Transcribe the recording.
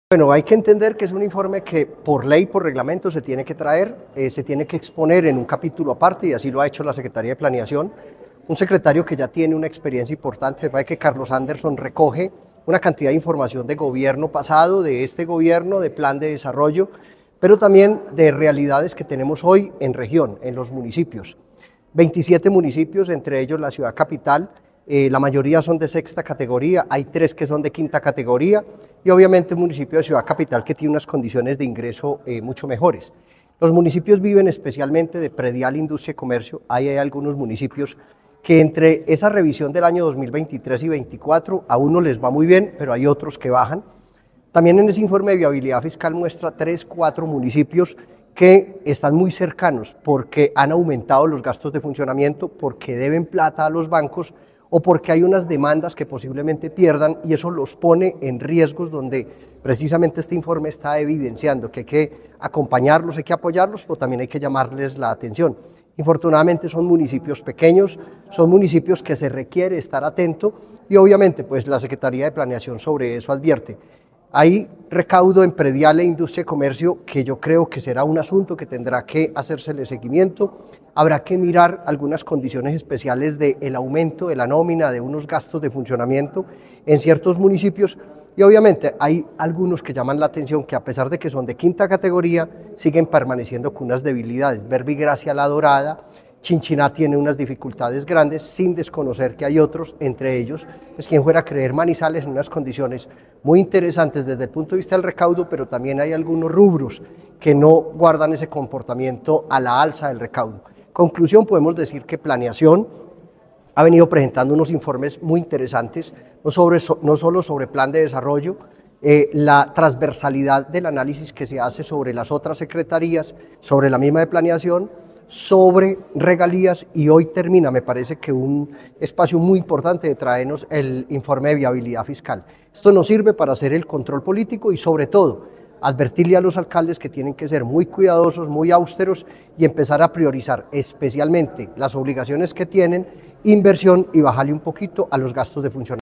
Bueno, hay que entender que es un informe que por ley, por reglamento, se tiene que traer, se tiene que exponer en un capítulo aparte y así lo ha hecho la Secretaría de Planeación. Un secretario que ya tiene una experiencia importante, me parece que Carlos Anderson recoge una cantidad de información de gobierno pasado, de este gobierno, de plan de desarrollo, pero también de realidades que tenemos hoy en región, en los municipios. 27 municipios, entre ellos la ciudad capital, la mayoría son de sexta categoría, hay 3 que son de quinta categoría y obviamente un municipio de ciudad capital que tiene unas condiciones de ingreso mucho mejores. Los municipios viven especialmente de predial, industria y comercio. Hay algunos municipios que entre esa revisión del año 2023 y 2024 a uno les va muy bien, pero hay otros que bajan. También en ese informe de viabilidad fiscal muestra 3, 4 municipios que están muy cercanos porque han aumentado los gastos de funcionamiento, porque deben plata a los bancos o porque hay unas demandas que posiblemente pierdan y eso los pone en riesgos donde precisamente este informe está evidenciando que hay que acompañarlos, hay que apoyarlos, pero también hay que llamarles la atención. Infortunadamente son municipios pequeños, son municipios que se requiere estar atento y obviamente pues la Secretaría de Planeación sobre eso advierte. Hay recaudo en predial e industria y comercio que yo creo que será un asunto que tendrá que hacérsele seguimiento. Habrá que mirar algunas condiciones especiales del aumento de la nómina, de unos gastos de funcionamiento en ciertos municipios y obviamente hay algunos que llaman la atención que a pesar de que son de quinta categoría siguen permaneciendo con unas debilidades. Verbigracia La Dorada, Chinchiná tiene unas dificultades grandes sin desconocer que hay otros, entre ellos, pues quien fuera a creer Manizales en unas condiciones muy interesantes desde el punto de vista del recaudo, pero también hay algunos rubros que no guardan ese comportamiento a la alza del recaudo. Conclusión, podemos decir que Planeación ha venido presentando unos informes muy interesantes, no solo sobre plan de desarrollo, la transversalidad del análisis que se hace sobre las otras secretarías, sobre la misma de Planeación, sobre regalías y hoy termina, me parece que un espacio muy importante de traernos el informe de viabilidad fiscal. Esto nos sirve para hacer el control político y sobre todo advertirle a los alcaldes que tienen que ser muy cuidadosos, muy austeros y empezar a priorizar especialmente las obligaciones que tienen, inversión y bajarle un poquito a los gastos de funcionamiento.